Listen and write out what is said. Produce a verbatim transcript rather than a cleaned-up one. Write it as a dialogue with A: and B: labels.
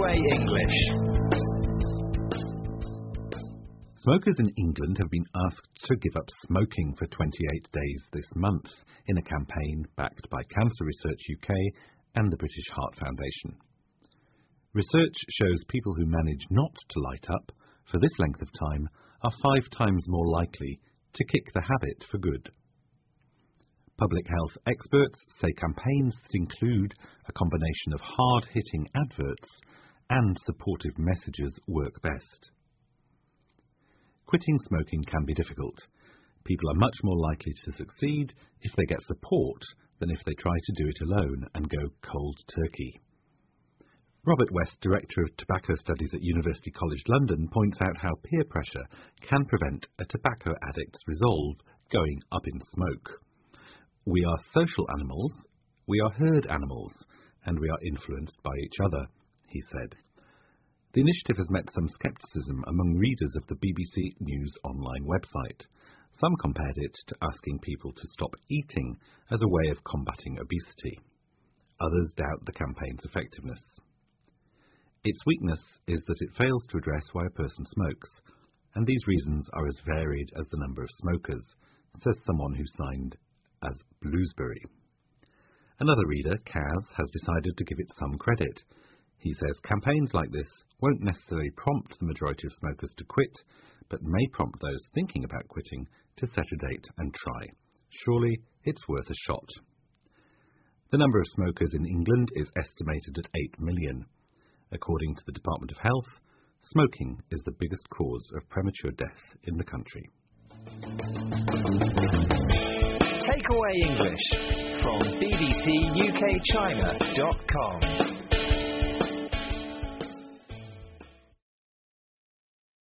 A: Takeaway English.
B: Smokers in England have been asked to give up smoking for twenty-eight days this month in a campaign backed by Cancer Research U K and the British Heart Foundation. Research shows people who manage not to light up for this length of time are five times more likely to kick the habit for good. Public health experts say campaigns that include a combination of hard-hitting adverts and supportive messages work best. Quitting smoking can be difficult. People are much more likely to succeed if they get support than if they try to do it alone and go cold turkey. Robert West, Director of Tobacco Studies at University College London, points out how peer pressure can prevent a tobacco addict's resolve going up in smoke. We are social animals, we are herd animals, and we are influenced by each other, he said. The initiative has met some scepticism among readers of the B B C News online website. Some compared it to asking people to stop eating as a way of combating obesity. Others doubt the campaign's effectiveness. Its weakness is that it fails to address why a person smokes, and these reasons are as varied as the number of smokers, says someone who signed as Bluesbury. Another reader, Kaz, has decided to give it some credit. He says campaigns like this won't necessarily prompt the majority of smokers to quit, but may prompt those thinking about quitting to set a date and try. Surely it's worth a shot. The number of smokers in England is estimated at eight million. According to the Department of Health, smoking is the biggest cause of premature death in the country.
A: Takeaway English from B B C U K China dot com.